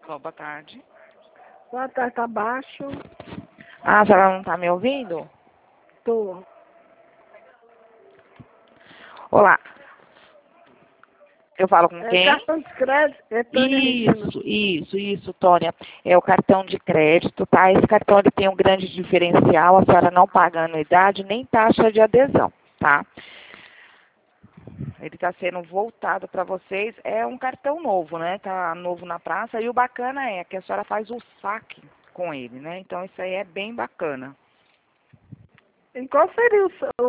Boa tarde. Boa tarde, tá baixo? Ah, a senhora não tá me ouvindo? Tô. Olá. Eu falo com É quem? cartão de crédito? É Tânia Regina. Isso, Tônia. É o cartão de crédito, tá? Esse cartão ele tem um grande diferencial, a senhora não paga anuidade nem taxa de adesão, tá? Ele está sendo voltado para vocês. É um cartão novo, né? Tá novo na praça. E o bacana é que a senhora faz o saque com ele, né? Então isso aí é bem bacana. E qual seria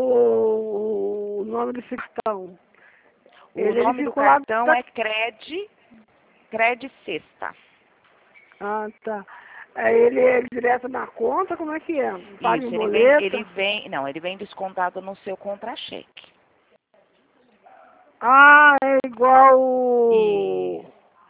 o nome desse cartão? O Ele nome do vinculado... cartão é Cred Sexta. Ah, tá. Ele é direto na conta? Como é que é? Paga em Isso, boleta? ele vem descontado no seu contra-cheque. Ah, é igual E, o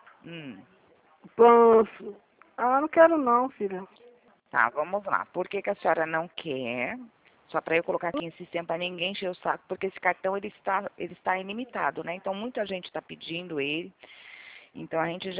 Panço. Ah, não quero não, filha. tá, vamos lá. Por que que a senhora não quer? Só para eu colocar aqui em sistema para ninguém encher o saco, porque esse cartão ele está ilimitado, né? Então muita gente está pedindo ele. Então a gente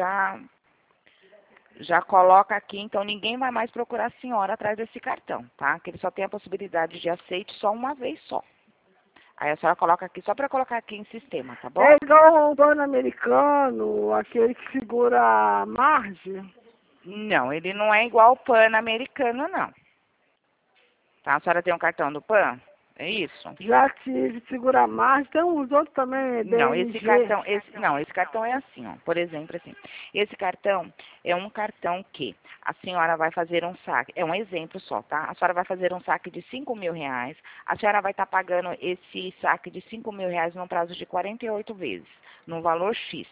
já coloca aqui, então ninguém vai mais procurar a senhora atrás desse cartão, tá? Que ele só tem a possibilidade de aceite só uma vez só. Aí a senhora coloca aqui, só para colocar aqui em sistema, tá bom? É igual o Pan-Americano, aquele que segura a margem. Não, ele não é igual o Pan-Americano, não. Tá? A senhora tem um cartão do Pan? É isso? Já tive segura a margem, tem uns outros também, Não, DMG. esse cartão é assim, ó. Por exemplo, assim. Esse cartão é um cartão que a senhora vai fazer um saque. É um exemplo só, tá? A senhora vai fazer um saque de R$ 5.000. A senhora vai estar pagando esse saque de R$ 5.000 num prazo de 48 vezes, no valor X.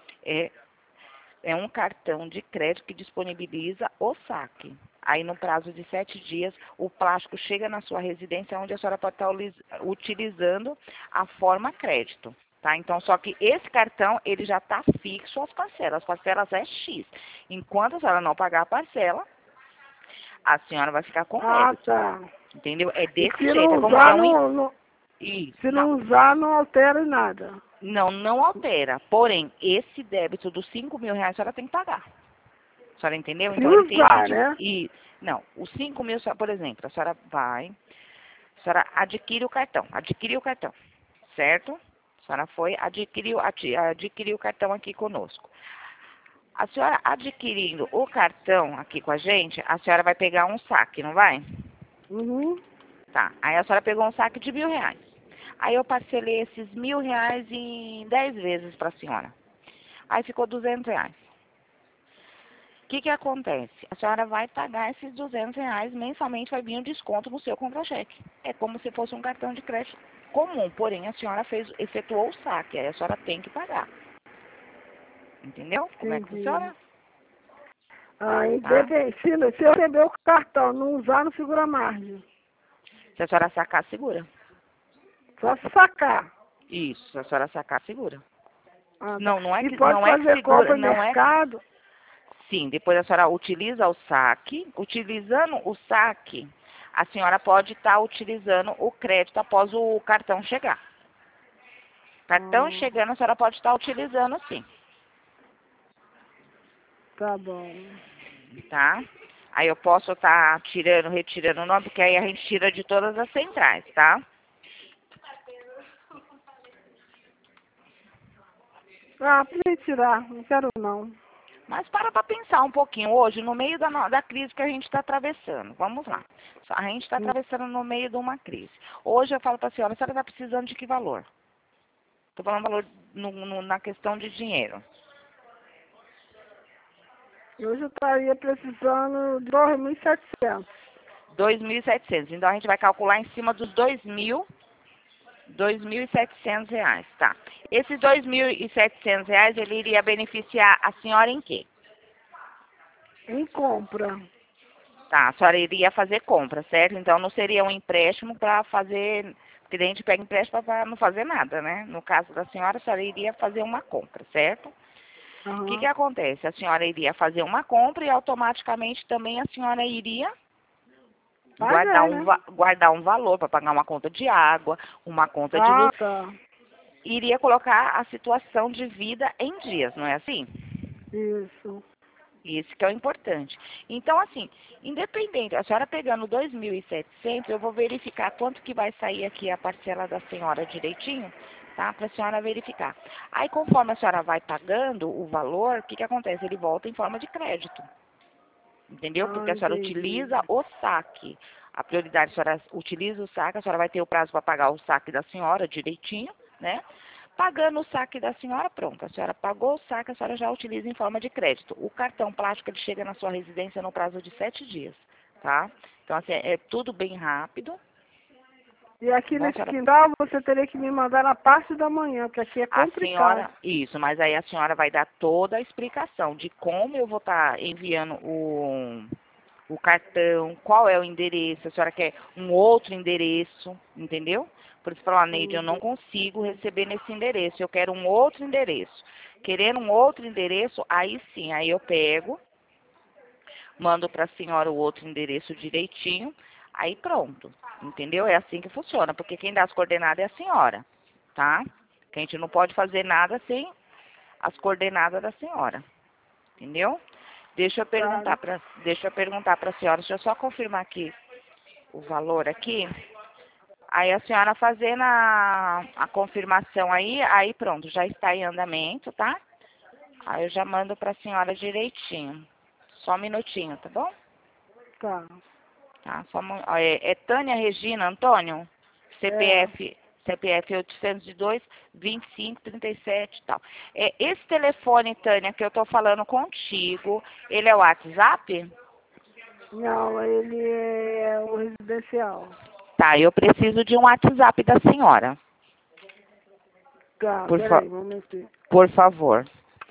É um cartão de crédito que disponibiliza o saque. Aí, no prazo de 7 dias, o plástico chega na sua residência, onde a senhora pode estar utilizando a forma crédito. Tá? Então, só que esse cartão, ele já está fixo às parcelas. As parcelas é X. Enquanto a senhora não pagar a parcela, a senhora vai ficar com Ah, crédito. tá. Entendeu? É E desse se jeito. não É como, usar, é um... se Não, não usar, não altera em nada. não altera. Porém, esse débito dos R$ 5.000 a senhora tem que pagar. A senhora entendeu? Se Então, ele tem usar, né? não, os 5.000, por exemplo, a senhora adquire o cartão, certo? A senhora foi, adquiriu o cartão aqui conosco. A senhora adquirindo o cartão aqui com a gente, a senhora vai pegar um saque, não vai? Uhum. Tá, aí a senhora pegou um saque de R$ 1.000. Aí eu parcelei esses R$ 1.000 em 10 vezes para a senhora. Aí ficou R$ 200. O que acontece? A senhora vai pagar esses R$ 200 mensalmente, vai vir um desconto no seu contra-cheque. É como se fosse um cartão de crédito comum, porém a senhora efetuou o saque, aí a senhora tem que pagar. Entendeu? Como é que Entendi. funciona? Aí, Tá? se eu receber o cartão, não usar, não segura a margem. Se a senhora sacar, segura. Só se sacar. Isso, se a senhora sacar, segura. Ah, tá. Não, não é E que, pode não é que fazer segura, compra em não é. mercado? Sim, depois a senhora utiliza o saque. Utilizando o saque, a senhora pode estar utilizando o crédito após o cartão chegar. Cartão Ah, chegando, a senhora pode estar utilizando sim, tá bom. tá? Aí eu posso estar retirando o nome, porque aí a gente tira de todas as centrais, tá? Ah, pra gente tirar, não quero não. Mas para pensar um pouquinho hoje, no meio da crise que a gente está atravessando. Vamos lá. A gente está atravessando no meio de uma crise. Hoje eu falo para a senhora está precisando de que valor? Estou falando valor na questão de dinheiro. Hoje eu estaria precisando de 2.700. 2.700. Então a gente vai calcular em cima dos 2.700 reais, tá? Esses 2.700 reais, ele iria beneficiar a senhora em quê? Em compra. Tá, a senhora iria fazer compra, certo? Então não seria um empréstimo para fazer, porque daí a gente pega empréstimo para não fazer nada, né? No caso da senhora, a senhora iria fazer uma compra, certo? O que Aham. acontece? A senhora iria fazer uma compra e automaticamente também a senhora iria Pagar, né? guardar um valor para pagar uma conta de água, uma conta de Ah, luz. tá. Iria colocar a situação de vida em dias, não é assim? Isso. Esse que é o importante. Então, assim, independente, a senhora pegando 2.700, eu vou verificar quanto que vai sair aqui a parcela da senhora direitinho, tá? Para a senhora verificar. Aí, conforme a senhora vai pagando o valor, o que que acontece? Ele volta em forma de crédito. Entendeu? Ah, Porque a senhora entendi. utiliza o saque. A prioridade, a senhora utiliza o saque, a senhora vai ter o prazo para pagar o saque da senhora direitinho, né? Pagando o saque da senhora, pronto. A senhora pagou o saque, a senhora já utiliza em forma de crédito. O cartão plástico, ele chega na sua residência no prazo de 7 dias, tá? Então, assim, é tudo bem rápido. E aqui Bom, a nesse senhora, quintal você teria que me mandar na parte da manhã, porque aqui é a complicado. senhora, isso, mas aí a senhora vai dar toda a explicação de como eu vou estar enviando o cartão, qual é o endereço, a senhora quer um outro endereço, entendeu? Por isso falou, Neide, eu não consigo receber nesse endereço, eu quero um outro endereço. Querendo um outro endereço, aí sim, aí eu pego, mando para a senhora o outro endereço direitinho, aí pronto, entendeu? É assim que funciona, porque quem dá as coordenadas é a senhora, tá? Que a gente não pode fazer nada sem as coordenadas da senhora, entendeu? Tá, Deixa eu perguntar para a senhora, deixa eu só confirmar aqui o valor aqui. Aí a senhora fazendo a confirmação aí pronto, já está em andamento, tá? Aí eu já mando para a senhora direitinho. Só um minutinho, tá bom? tá. Tá? Ó, é Tânia Regina Antônio, É. CPF 802 25 37 e tal. Esse telefone, Tânia, que eu tô falando contigo, ele é o WhatsApp? Não, ele é o residencial. Tá, eu preciso de um WhatsApp da senhora, Tá, por, fa peraí, vamos ver. por favor.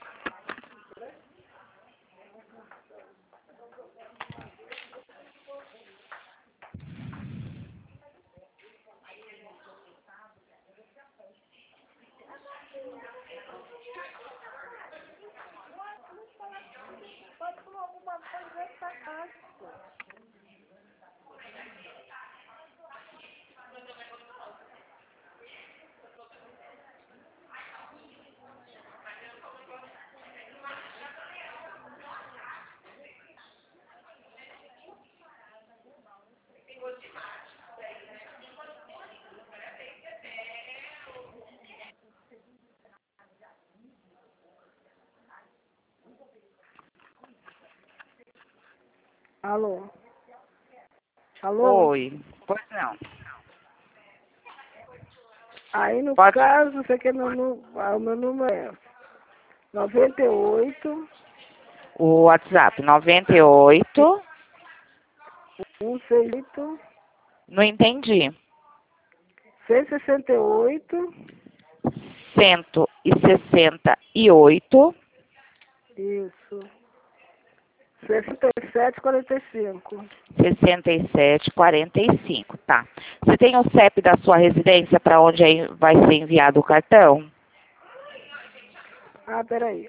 Alô? Alô? Oi, pois não. Aí no Pode, caso, você quer o meu número é 98 o WhatsApp 98, 168 não entendi. 168, 168, isso, 6745. 6745, tá. Você tem o CEP da sua residência para onde aí vai ser enviado o cartão? Ah, peraí.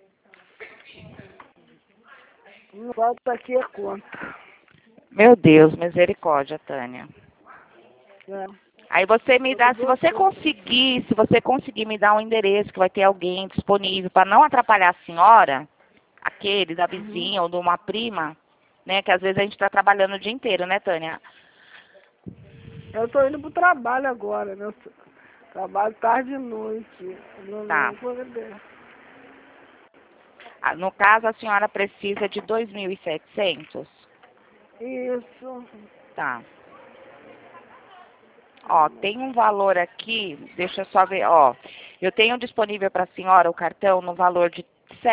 Não falta aqui a conta. Meu Deus, misericórdia, Tânia. É. Aí você me dá, Falta se você conseguir me dar um endereço que vai ter alguém disponível para não atrapalhar a senhora, aquele da Uhum. vizinha ou de uma prima, né, que às vezes a gente está trabalhando o dia inteiro, né, Tânia? Eu tô indo pro trabalho agora, né? Eu trabalho tarde e noite. Tá. Não vou beber. Ah, no caso, a senhora precisa de 2.700. Isso. Tá. Ó, tem um valor aqui, deixa eu só ver, ó. Eu tenho disponível para a senhora o cartão no valor de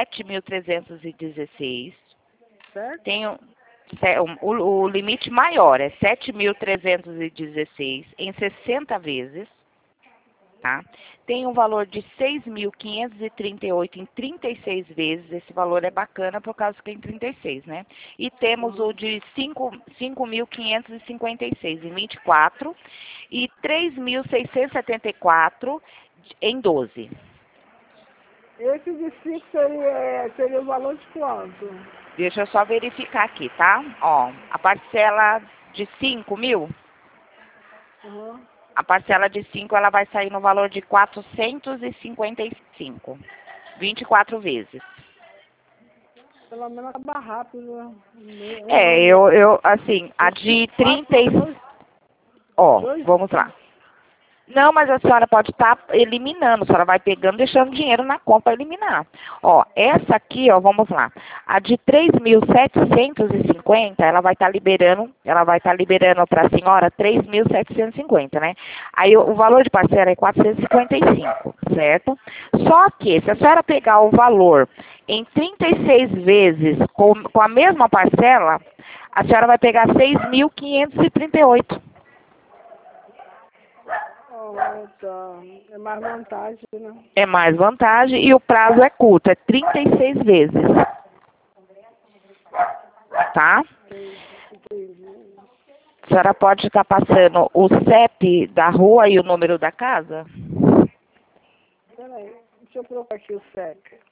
7.316. Certo? Tenho o limite maior é 7.316 em 60 vezes, tá? Tem um valor de 6.538 em 36 vezes. Esse valor é bacana por causa que é em 36, né? E temos o Uhum. de 5.556 em 24 e 3.674 em 12. Esse de 5 seria o valor de quanto? Deixa eu só verificar aqui, tá? Ó, a parcela de 5.000, Uhum. a parcela de 5 ela vai sair no valor de 455, 24 vezes. Pelo menos acaba rápido, né? Assim, a de 30 Ó, vamos lá. Não, mas a senhora pode estar eliminando. A senhora vai pegando, deixando dinheiro na conta para eliminar. Ó, essa aqui, ó, vamos lá. A de 3.750, ela vai estar liberando para a senhora 3.750, né? Aí o valor de parcela é 455, certo? Só que se a senhora pegar o valor em 36 vezes com a mesma parcela, a senhora vai pegar 6.538. Ah, tá. É mais vantagem, né? É mais vantagem e o prazo é curto, é 36 vezes. Tá? Entendi. A senhora pode estar passando o CEP da rua e o número da casa? Peraí, deixa eu colocar aqui o CEP.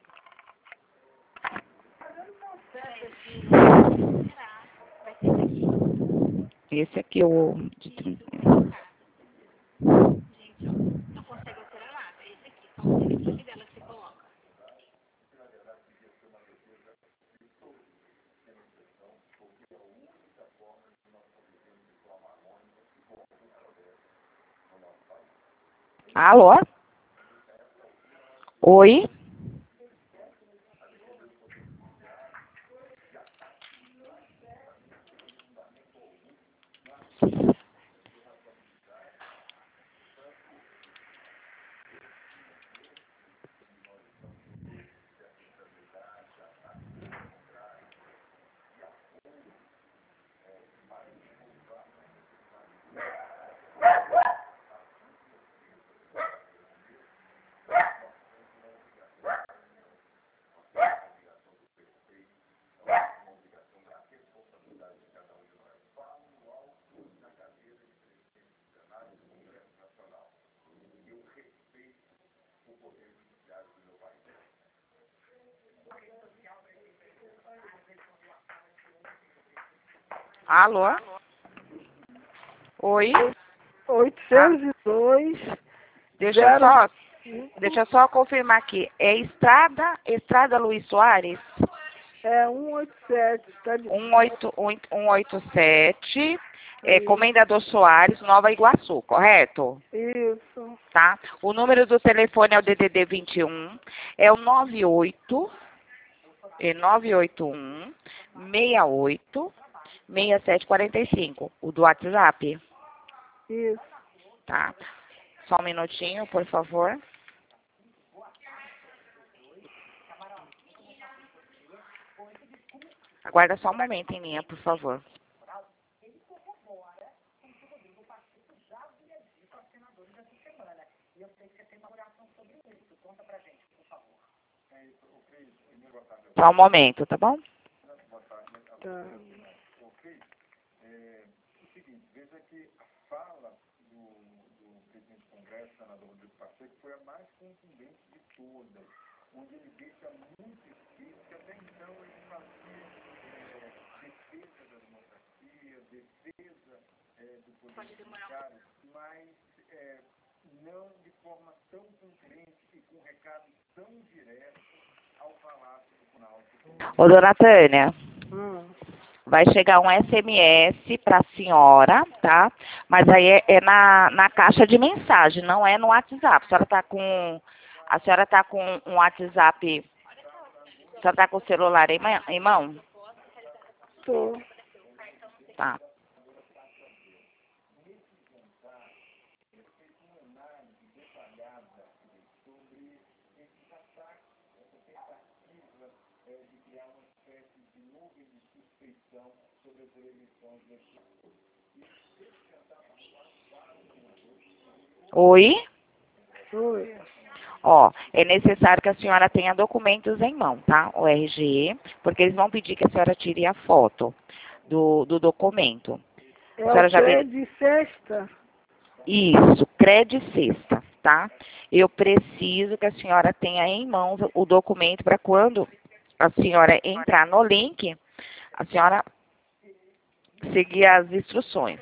Esse aqui é o de 30. Alô? Oi? Alô? Oi? 802, Deixa eu só confirmar aqui. É Estrada Luiz Soares? é 187, tá de... 187, Comendador Soares, Nova Iguaçu, correto? Isso. Tá? O número do telefone é o DDD 21, é o 981 68 6745, o do WhatsApp, Isso. tá? Só um minutinho, por favor. Aguarda só um momento em linha, por favor. Só um momento, tá bom? Tá. Ô, dona Tânia, Hum. vai chegar um SMS para a senhora, tá? Mas aí é na caixa de mensagem, não é no WhatsApp. A senhora tá com um WhatsApp, a senhora tá com o celular em mão? Tô. Tá. Oi? Oi. Ó, é necessário que a senhora tenha documentos em mão, tá? O RG, porque eles vão pedir que a senhora tire a foto do documento. A É o senhora já que vê... de sexta? Isso, Credicesta, tá? Eu preciso que a senhora tenha em mãos o documento para quando a senhora entrar no link, a senhora seguir as instruções.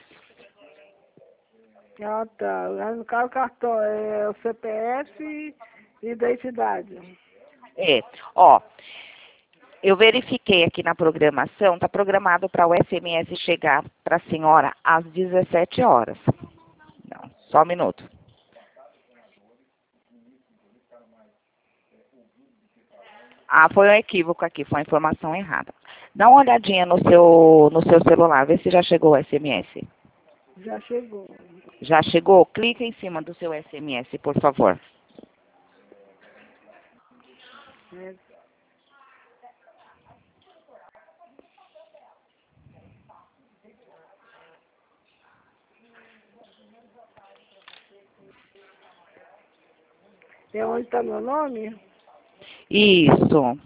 Ah, tá. No caso, o cartão é o CPF e identidade. É, ó, Eu verifiquei aqui na programação, está programado para o SMS chegar para a senhora às 17 horas. Não, só um minuto. Ah, foi um equívoco aqui, foi uma informação errada. Dá uma olhadinha no seu celular, vê se já chegou o SMS. Já chegou. Já chegou? Clica em cima do seu SMS, por favor. É, é onde está meu nome? Isso.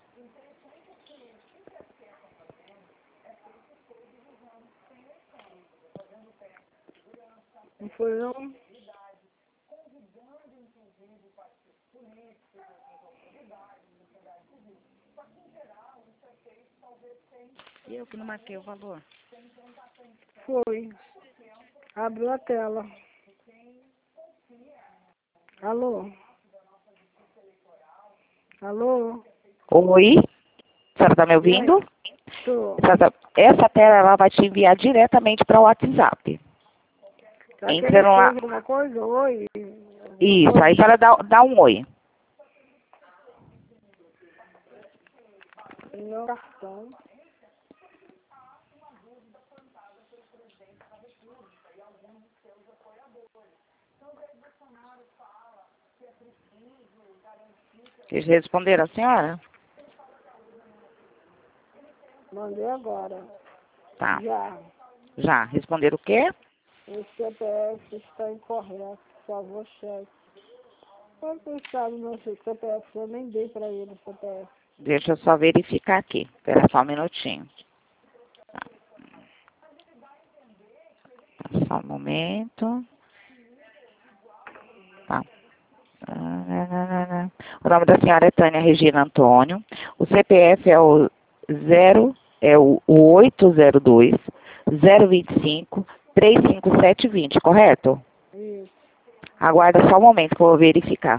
Não foi não? E eu que não marquei o valor. Foi. Abriu a tela. Alô? Alô? Oi? A senhora está me E ouvindo? aí? Tô. Essa tela ela vai te enviar diretamente para o WhatsApp. Tá Entra querendo no... escrever alguma coisa? Oi? Isso, Oi? aí a senhora dá um oi. Meu cartão. Vocês responderam a senhora? Mandei agora. Tá. Já. Já. Responderam o quê? O CPF está incorreto. Por favor, cheque. Como você sabe meu CPF? Eu nem dei para ele o CPF. Deixa eu só verificar aqui. Espera só um minutinho. Tá. Só um momento. Tá. O nome da senhora é Tânia Regina Antônio. O CPF é o 802 025 35720, correto? Isso. Aguarda só um momento que eu vou verificar.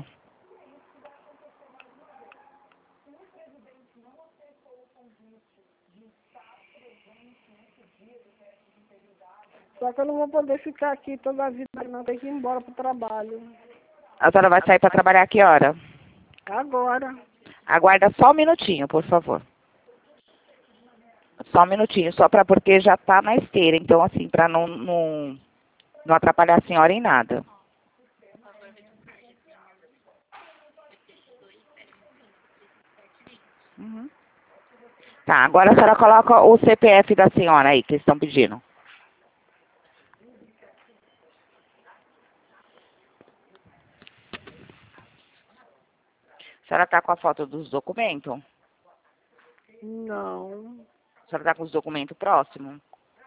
Só que eu não vou poder ficar aqui toda a vida, não. Tem que ir embora pro trabalho. A senhora vai sair para trabalhar a que hora? Agora. Aguarda só um minutinho, por favor. Só um minutinho, só para porque já está na esteira. Então, assim, para não atrapalhar a senhora em nada. Uhum. Tá, agora a senhora coloca o CPF da senhora aí, que eles estão pedindo. A senhora está com a foto dos documentos? Não. A senhora está com os documentos próximos?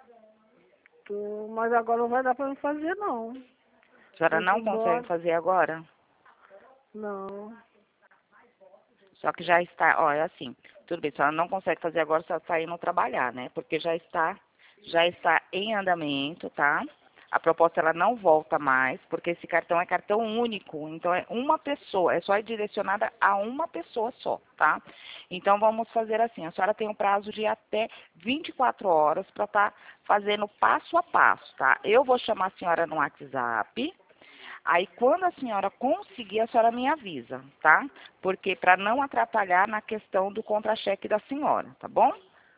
Mas agora não vai dar para me fazer, não. A senhora Tem que ir não consegue embora. fazer agora? Não. Só que já está, ó, é assim, tudo bem, a senhora não consegue fazer agora, só está indo trabalhar, né? Porque já está em andamento, tá? A proposta ela não volta mais, porque esse cartão é cartão único, então é uma pessoa, é só direcionada a uma pessoa só, tá? Então vamos fazer assim, a senhora tem um prazo de até 24 horas para estar fazendo passo a passo, tá? Eu vou chamar a senhora no WhatsApp. Aí, quando a senhora conseguir, a senhora me avisa, tá? Porque para não atrapalhar na questão do contra-cheque da senhora, tá bom?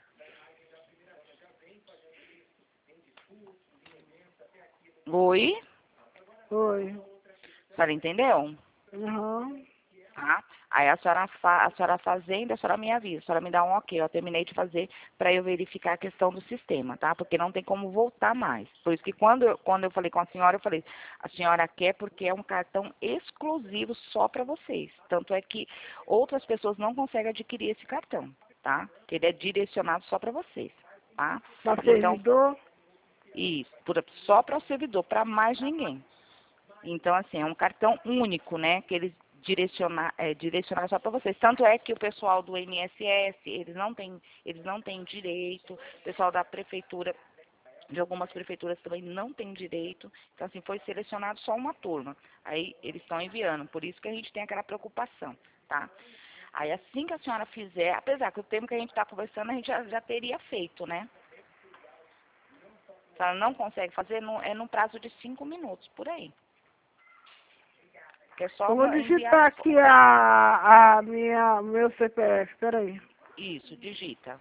Oi? Oi. A senhora entendeu? Uhum. Tá? Aí a senhora fazendo, a senhora me avisa, a senhora me dá um ok, eu terminei de fazer para eu verificar a questão do sistema, tá? Porque não tem como voltar mais. Por isso que quando eu falei com a senhora, eu falei, a senhora quer porque é um cartão exclusivo só para vocês. Tanto é que outras pessoas não conseguem adquirir esse cartão, tá? Que ele é direcionado só para vocês, tá? Para Então, servidor? isso, só para o servidor, para mais ninguém. Então, assim, é um cartão único, né? Que eles direcionar só para vocês. Tanto é que o pessoal do INSS, eles não têm direito, o pessoal da prefeitura, de algumas prefeituras também não tem direito. Então, assim, foi selecionado só uma turma. Aí eles estão enviando, por isso que a gente tem aquela preocupação, tá? Aí assim que a senhora fizer, apesar que o tempo que a gente está conversando, a gente já teria feito, né? Se ela não consegue fazer, é num prazo de 5 minutos, por aí. Que é só Eu vou enviar digitar aqui meu CPF, peraí. Isso, digita.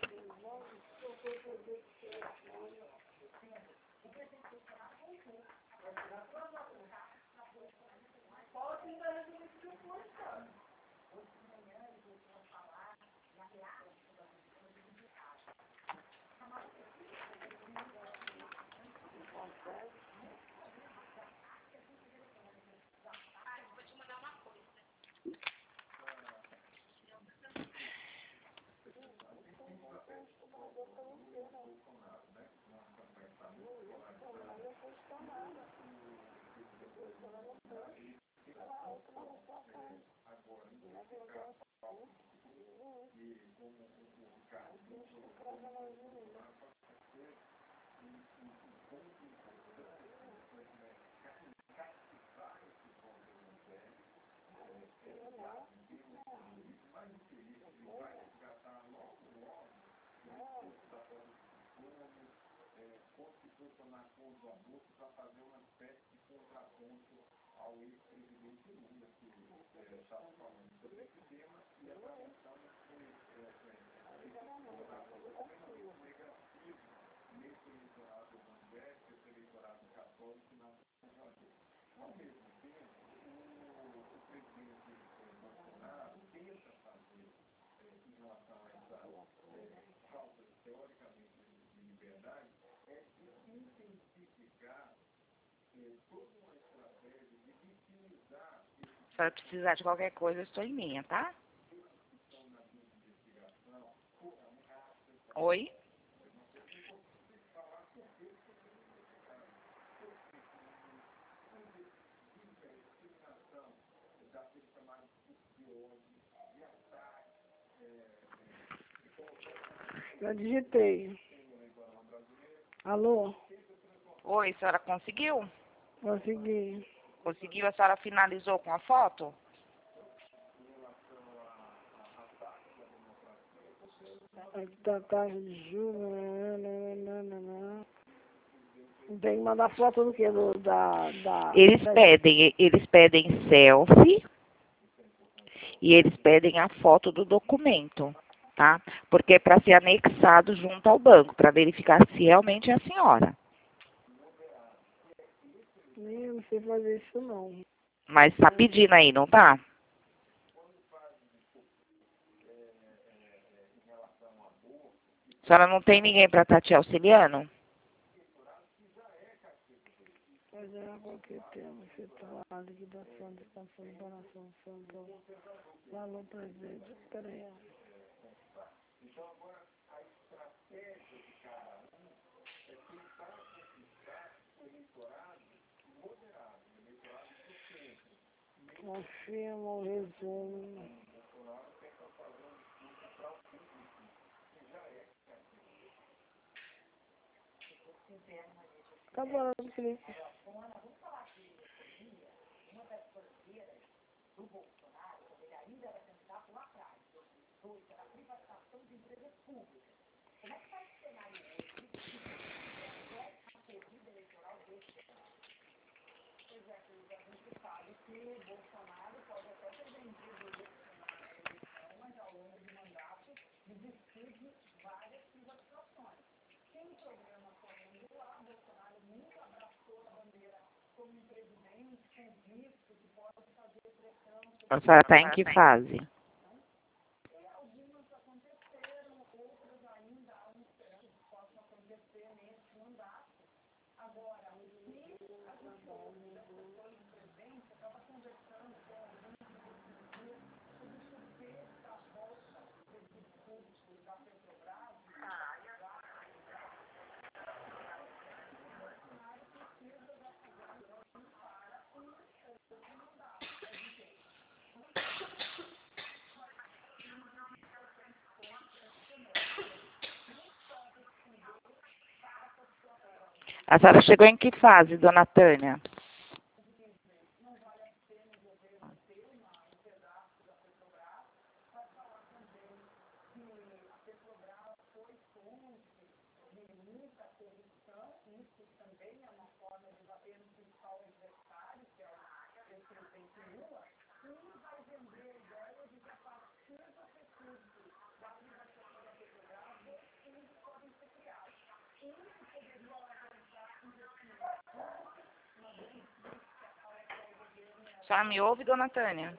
Se ela precisar de qualquer coisa, eu estou em linha, tá? Oi? Já digitei. Alô? Oi, a senhora conseguiu? Consegui. Conseguiu? A senhora finalizou com a foto? Aqui tá taxa de juros. Tem que mandar foto do quê? Eles pedem selfie e eles pedem a foto do documento, tá? Porque é para ser anexado junto ao banco, para verificar se realmente é a senhora. Eu não sei fazer isso não. Mas tá pedindo aí, não tá? A senhora não tem ninguém para estar te auxiliando? Mas é qualquer tema, efetuar a liquidação, descanso, liberação, santo, valor presente. Espera aí. Confirma o resumo. Acabou o clique. A senhora tá em que fase? A senhora chegou em que fase, dona Tânia? A senhora me ouve, dona Tânia?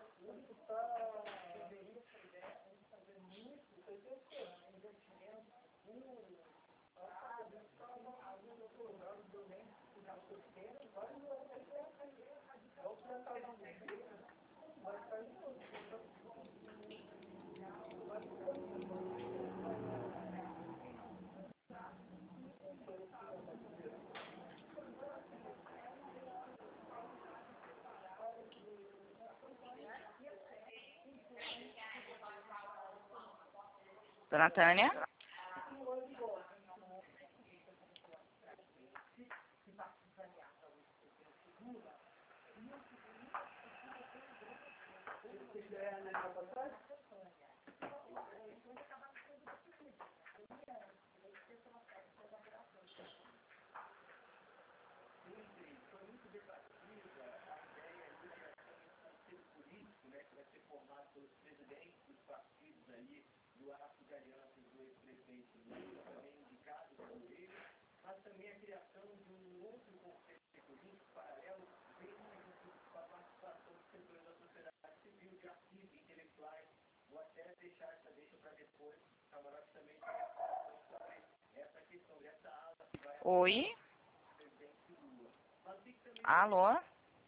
Dona Tânia? Oi? Alô?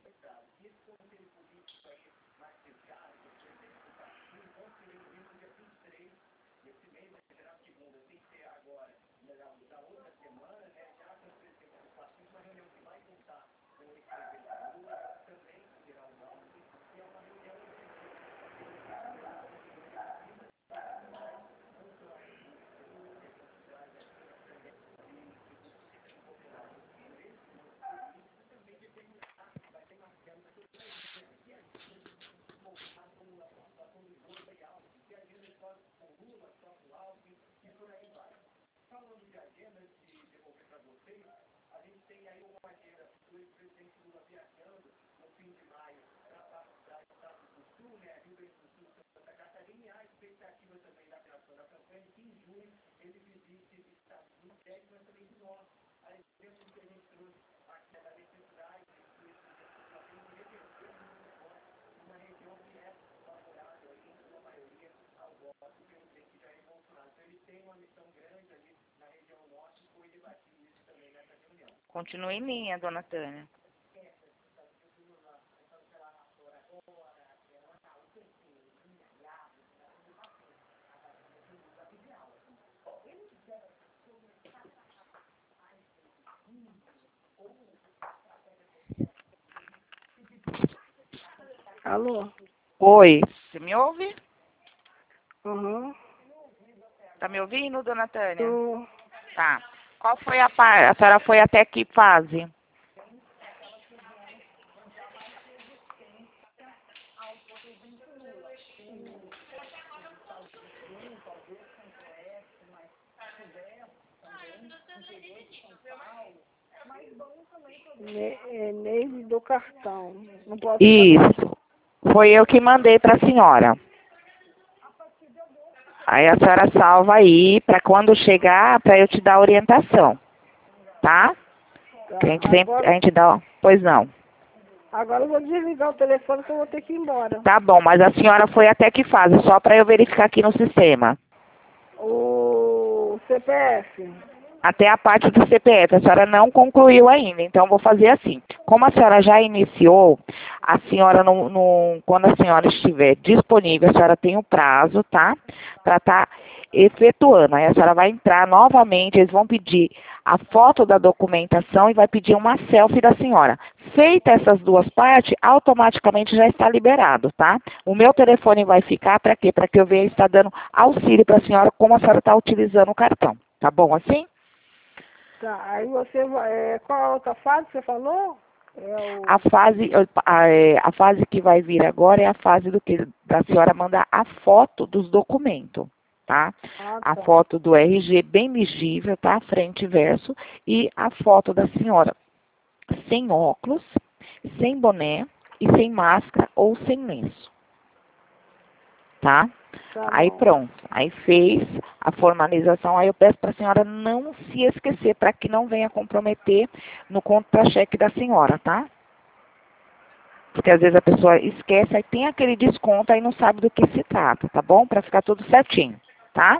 Continue em linha, dona Tânia. Alô? Oi, você me ouve? Uhum. Tá me ouvindo, dona Tânia? Tô. Tá. Qual foi a parte? A senhora foi até que fase? Neve do cartão. Não posso fazer. Isso. Foi eu que mandei para a senhora. Aí a senhora salva aí para quando chegar, para eu te dar a orientação. Tá? Tá. Que a gente sempre, a gente dá. Pois não. Agora eu vou desligar o telefone que eu vou ter que ir embora. Tá bom, mas a senhora foi até que fase? Só para eu verificar aqui no sistema. O CPF. Até a parte do CPF, a senhora não concluiu ainda, então vou fazer assim. Como a senhora já iniciou, a senhora quando a senhora estiver disponível, a senhora tem um prazo, tá? Para estar efetuando. Aí a senhora vai entrar novamente, eles vão pedir a foto da documentação e vai pedir uma selfie da senhora. Feita essas duas partes, automaticamente já está liberado, tá? O meu telefone vai ficar para quê? Para que eu veja está dando auxílio para a senhora como a senhora está utilizando o cartão. Tá bom assim? Tá, aí você vai. Qual a outra fase que você falou? A fase que vai vir agora é a fase da senhora mandar a foto dos documentos, tá? A Tá. foto do RG bem legível, tá? Frente e verso. E a foto da senhora sem óculos, sem boné, e sem máscara ou sem lenço. Tá? Tá Aí bom. pronto, aí fez a formalização, aí eu peço para a senhora não se esquecer, para que não venha comprometer no contra-cheque da senhora, tá? Porque às vezes a pessoa esquece, aí tem aquele desconto, aí não sabe do que se trata, tá bom? Para ficar tudo certinho, tá?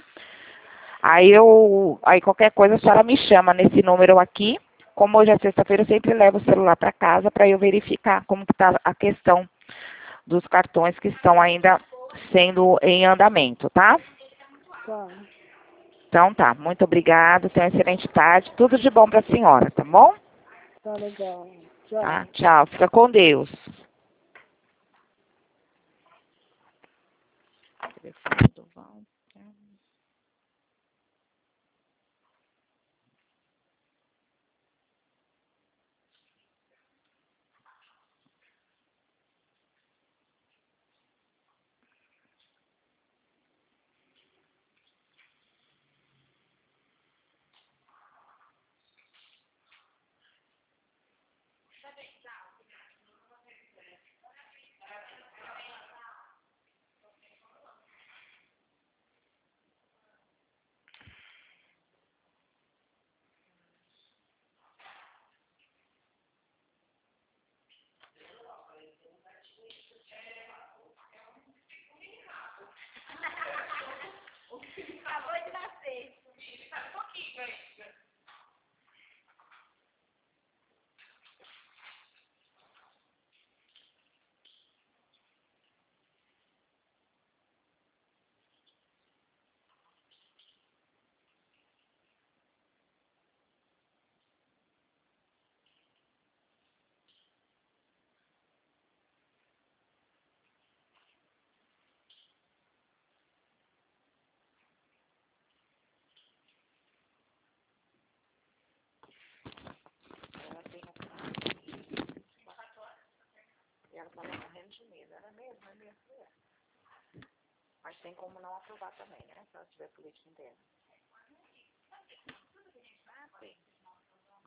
Aí qualquer coisa a senhora me chama nesse número aqui. Como hoje é sexta-feira, eu sempre levo o celular para casa para eu verificar como que está a questão dos cartões que estão ainda sendo em andamento, tá? Tá. Então tá, muito obrigada, tenha uma excelente tarde, tudo de bom para a senhora, tá bom? Tá legal. Tchau. Tá? Tchau, fica com Deus. Telefone do Val. E ela estava morrendo de medo, era mesmo, é mesmo. Mas tem como não aprovar também, né? Se ela tiver política interna. Ah, tem.